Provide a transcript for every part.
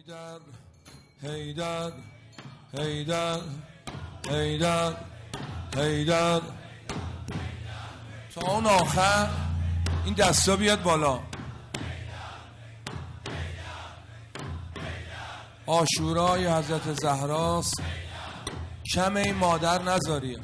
حیدر حیدر حیدر حیدر تا اون آخر این دستا بیاد بالا. عاشورای حضرت زهراست، کم این مادر نذاری.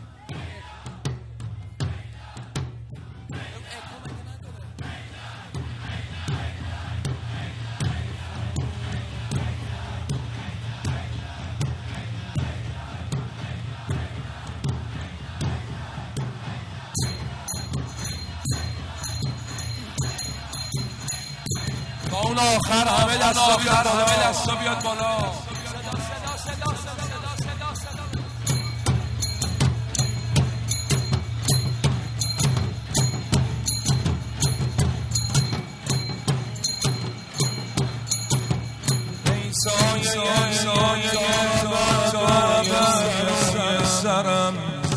تا اون آخر همه دستا بیاد بالا. سرم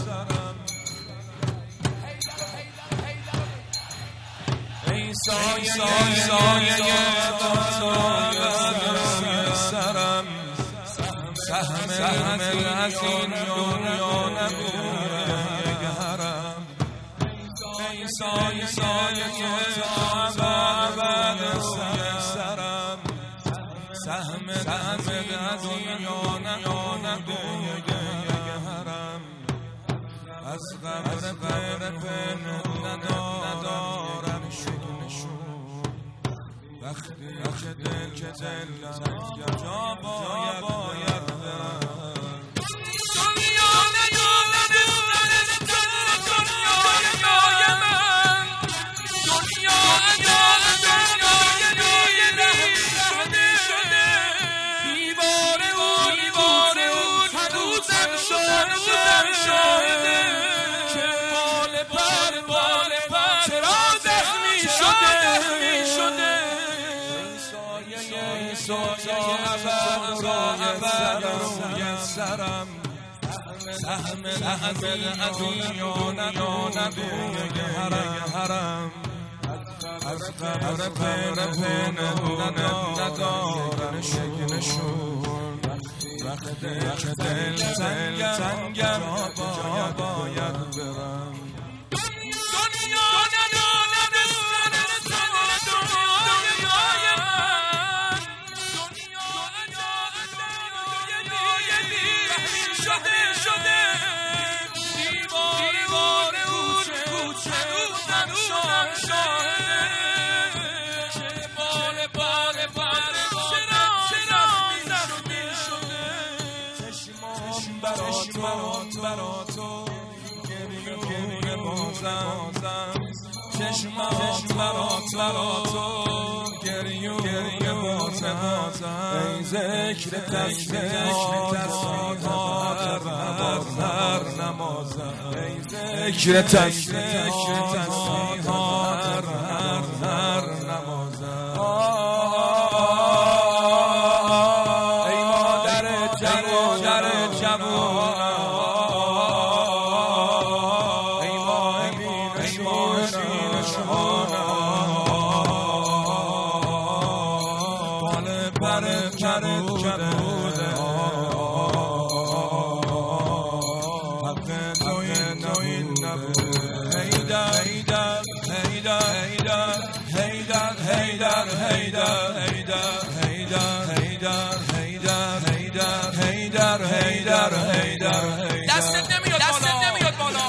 ای سایه سرم سهم از این دنیا نبوده حرم. ای سایه سرم سهم از این دنیا نبوده حرم. از قبر پنهون ندارم نشون، وقتی که دل جا باید برم. دنیا نداره دنیای من، دنیا دنیای رحمی شده. دیوار اون هنوزم شاهده که بال پر چرا زخمی شده. ای سایه روی سرم سهم از دنیا نبوده حرم. از قبر پنهون ندارم نشون، وقتی که دل تنگم جا باید برم. دنیا نداره دنیای من، دنیا رحمی شده. دیوار اون هنوزم شاهده که بال پر چرا زخمی شده. چشمام برا تو گریه بازم، چشمام برا تو گریه بازم. ای ذکر تسبیحات هر نمازم، ای ذکر تسبیحات هر نمازم. ای مادر جوان، ای ماه بال پر کبوده. حق تو این نبوده. حیدر دستت نمیاد بالا.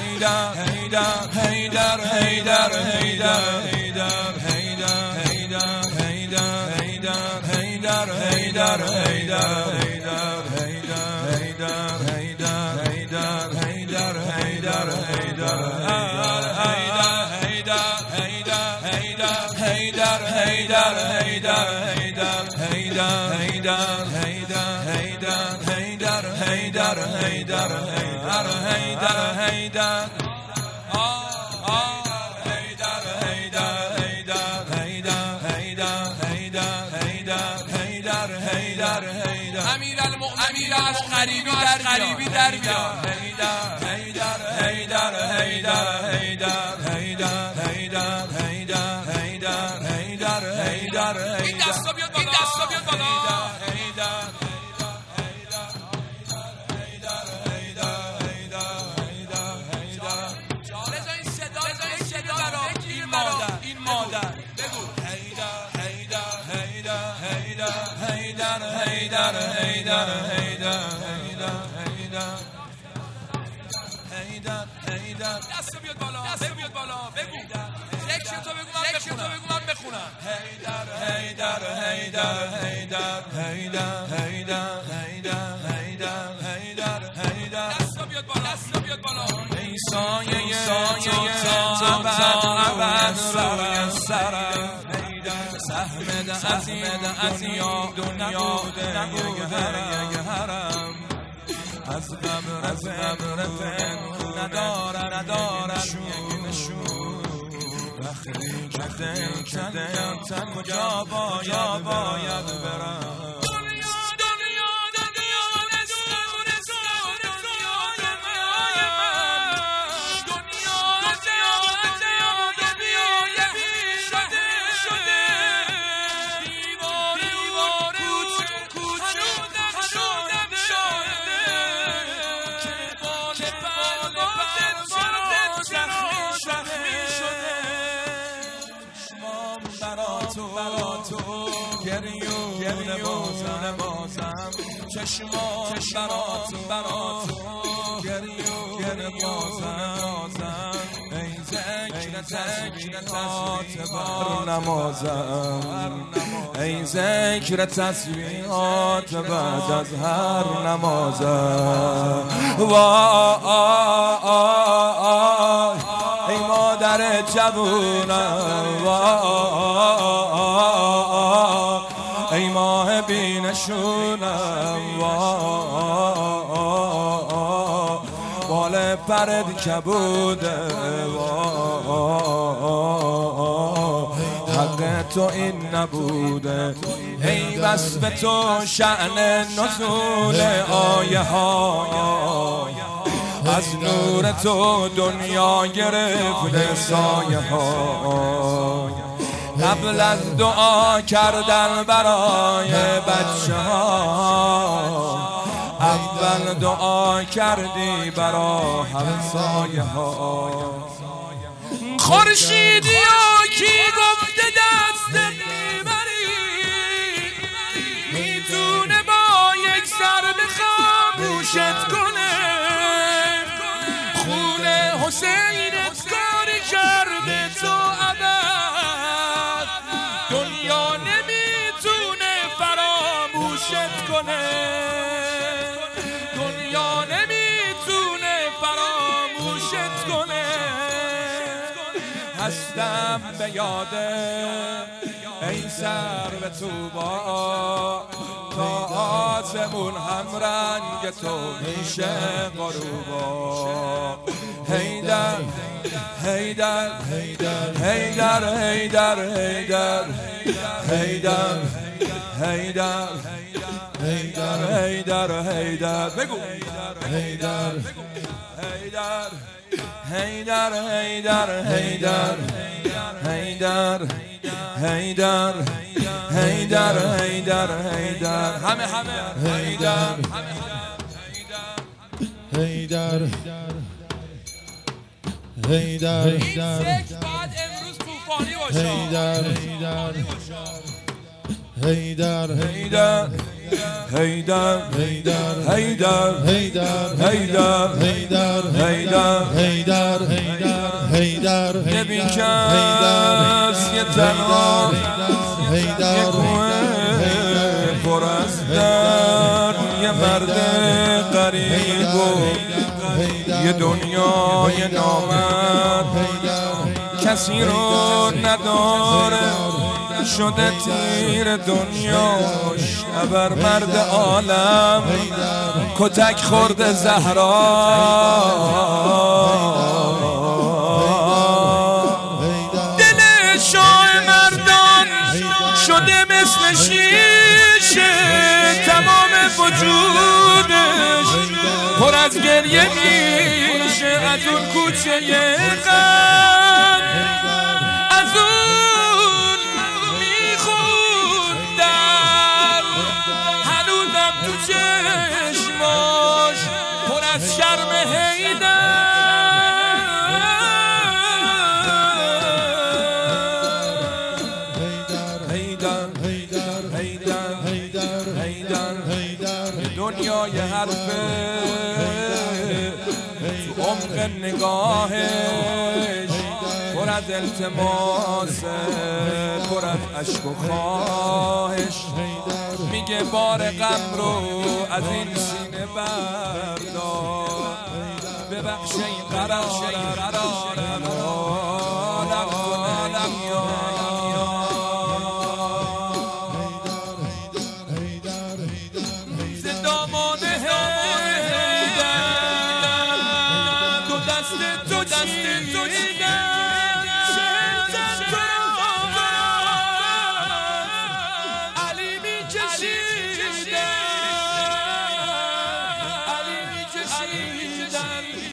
غریبی در بیار. این دستا بیاد بالا. هیدر هیدر هیدر هیدر دست بیاد بالا بگو ذکرتو بگو من بخونم هیدر هیدر هیدر هیدر هیدر هیدر هیدر هیدر دست بیاد بالا ای سایه تو تا ابد روی سرم سهمد از این دنیا نبوده یک حرم از قبر فن ندارم یک نشون وقتی که دل تن کجا باید برم برا تو گریون بازم چشمان برا تو گریون بازم ای ذکر بر نمازم ای ذکر تسبیحات بعد از هر نمازم وای ای مادر جوونم ای ماه بینشونم بال پرد کبوده حق تو این نبوده ای بس به تو شأن نزول آیه ها از نور تو دنیا گرفته سایه ها قبل از دعا کردن برای بچه ها اول دعا کردی برای همسایه ها خورشیدی و کی گفته دست میبری میتونه با یک ضرب خاموشت کنه خون حسینت کاری کرده تو ابد دنیا نمیتونه فراموشت کنه دنیا نمیتونه فراموشت کنه هستم به یاده ای سر به توبا تا آسمون هم رنگ تو میشه غروبا هیدر هیدر هیدر هیدر هیدر هیدر هیدر هیدر هیدر هیدر بگو هیدر هیدر هیدر هیدر هیدر هیدر هیدر هیدر هیدر هیدر همه هیدر هیدر هیدر این سکس باید امروز طوفانی باشه هیدر هیدر هیدر هیدر هیدر هیدر هیدر هیدر هیدر هیدر هیدر هیدر نبی کس یه تنها یه کوه پر از درد یه مرد غریب و یه دنیای نامرد کسی رو نداره شده تیر دنیاش ابر مرد عالم کتک خورده زهرا دل شاه مردان شده مثل شیشه تمام وجودش پر از گریه میشه از اون کوچه غم از اون میخوندم هنوزم تو چشماش پر از شرم هیدر دنیای حرفه تو عمق نگاهش پر از التماسه، پر از عشق و خواهش، میگه بار غم رو از این سینه بردار، ببخش این قرار